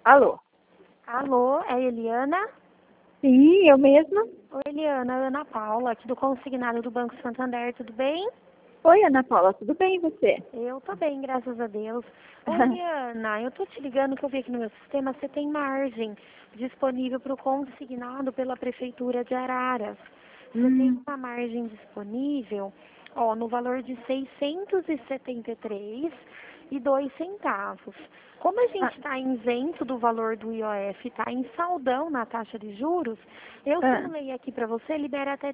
Alô? Alô, é a Eliana? Sim, eu mesma. Oi, Eliana, Ana Paula, aqui do Consignado do Banco Santander, tudo bem? Oi, Ana Paula, tudo bem e você? Eu tô bem, graças a Deus. Ô, Eliana, eu tô te ligando que eu vi aqui no meu sistema, você tem margem disponível para o consignado pela Prefeitura de Araras. Você tem uma margem disponível, ó, no valor de R$ 673,02. Como a gente está isento do valor do IOF, está em saldão na taxa de juros, eu simulei aqui para você, libera até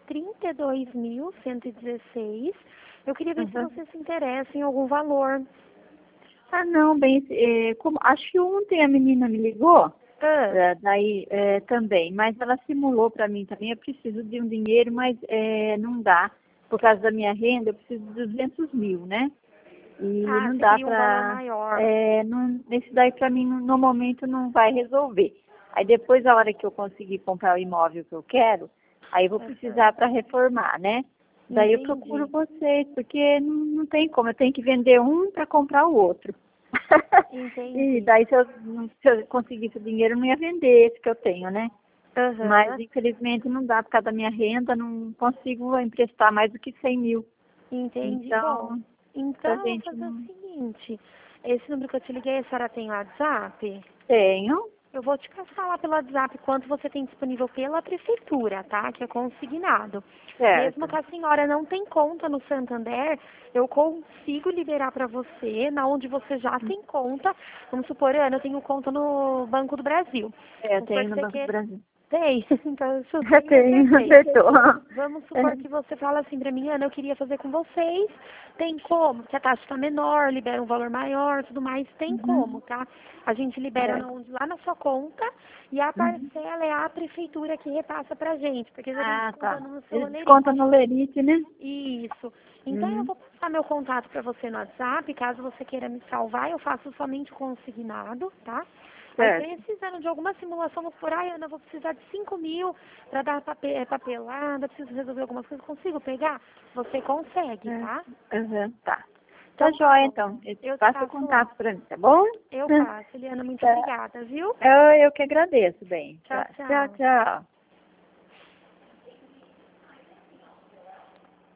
32.116. Eu queria ver se você se interessa em algum valor. Não, bem, acho que ontem a menina me ligou, daí também, mas ela simulou para mim também, eu preciso de um dinheiro, mas não dá, por causa da minha renda, eu preciso de 200 mil, né? E não Você dá queria um valor para, maior. esse daí para mim no momento não vai resolver. Aí depois, a hora que eu conseguir comprar o imóvel que eu quero, aí eu vou precisar para reformar, né? Daí eu procuro vocês, porque não tem como, eu tenho que vender um para comprar o outro. Entendi. E daí se eu conseguisse o dinheiro, eu não ia vender esse que eu tenho, né? Mas infelizmente não dá por causa da minha renda, não consigo emprestar mais do que 100 mil. Entendi. Então, Então a eu vou gente fazer o não seguinte. Esse número que eu te liguei, a senhora tem WhatsApp? tenho. Eu vou te passar lá pelo WhatsApp quanto você tem disponível pela prefeitura, tá? Que é consignado. Mesmo Certo. que a senhora não tem conta no Santander, eu consigo liberar para você, na onde você já tem conta. Vamos supor, Ana, eu tenho conta no Banco do Brasil. Eu Vamos supor tenho que no você Banco do quer... Brasil. Tem? Então, isso Eu sim é tenho, perfeito. acertou. Vamos supor que você fala assim pra mim, Ana, eu queria fazer com vocês. Tem como? Que a taxa está menor, libera um valor maior, tudo mais. Tem como, tá? A gente libera lá na sua conta e a parcela é a prefeitura que repassa pra gente, porque a gente desconta Tá. no seu Eles olerite. descontam no lerite, né? Isso. Então eu vou passar meu contato para você no WhatsApp, caso você queira me salvar, eu faço somente o consignado, tá? Aí Certo. precisando de alguma simulação, vamos por aí, Ana, eu vou precisar de 5 mil para dar papelada, preciso resolver algumas coisas, consigo pegar? Você consegue, tá? Tá. Tá Então tá joia, bom. então. Eu te Passa o passo lá. contato para mim, tá bom? Eu passo, Eliana, muito Tá. obrigada, viu? Eu que agradeço, bem. Tchau, Tchau, tchau. tchau.